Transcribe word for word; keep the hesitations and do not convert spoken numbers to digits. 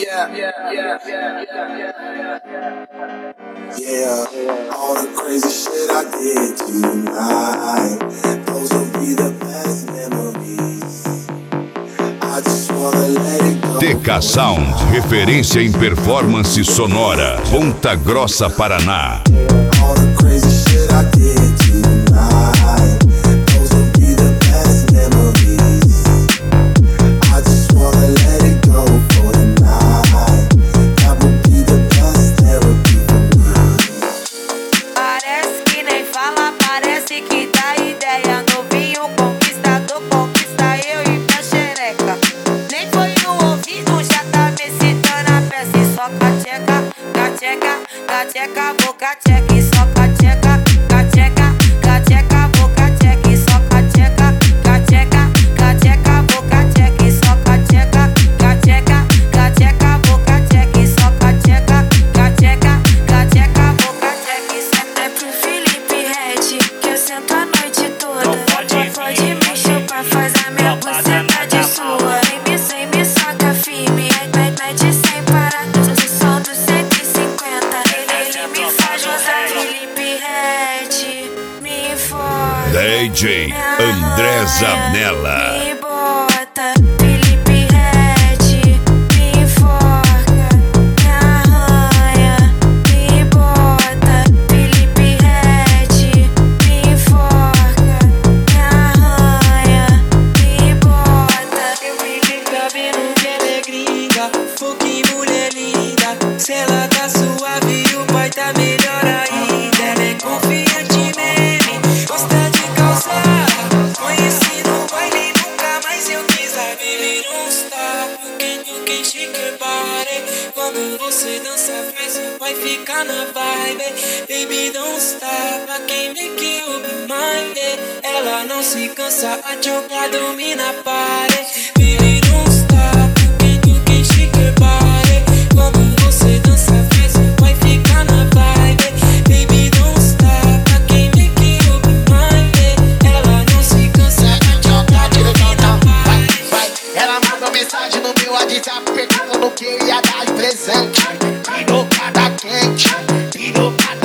Yeah, yeah, yeah, yeah, yeah, yeah. Yeah, all the crazy shit I did tonight, those will be the best memories. I just wanna let it go. T K Sound, referência em performance sonora, Ponta Grossa, Paraná. All the crazy shit I did tonight, those will be the best memories. I just wanna let it go for tonight. That would be the best therapy for me. Parece que nem fala, parece que dá ideia. Novinho conquistador, conquista eu e minha xereca. Nem foi no ouvido, já tá me citando a peça. E só cacheca, cacheca, cacheca, vou cacheca. E só cacheca, cacheca, cacheca, vou cacheca. E só cacheca, cacheca, cacheca, vou cacheca. E só cacheca, cacheca, cacheca, vou cacheca. E só cacheca, cacheca, cacheca, vou cacheca. Isso é pro Felipe Red, que eu sento a noite toda. Pode, pode me chupar, faz a minha buceta de sua. Vem me, sem me saca firme, mete sem parar. O som do cento e cinquenta, ele me faz gozar. Felipe Red, me força. D J André Zanella. Me bota, Felipe Red, me forca, me arranha, me bota, Felipe Red, me forca, me arranha, me bota. Eu fiquei sabendo que ela é gringa, pô, que mulher linda. Se ela tá suave, o pai tá melhor ainda. Ela é confiante mesmo, gosta de calçar. Conheci no baile, nunca mais eu quis a baby don't stop. You can, you can shake your body. Quando você dança, faz o pai ficar na vibe. Baby don't stop, I can't make you be mine. Ela não se cansa, a jogar domina a parede. Baby don't stop, you can, you can shake your body. Quando você dança, faz o pai ficar na vibe. Baby don't stop, I can't make you be mine. Ela não se cansa, a jogar domina a parede. Vai, ela mandou mensagem no meu WhatsApp perguntando o que eu ia dar de presente. Pirocada quente, pirocada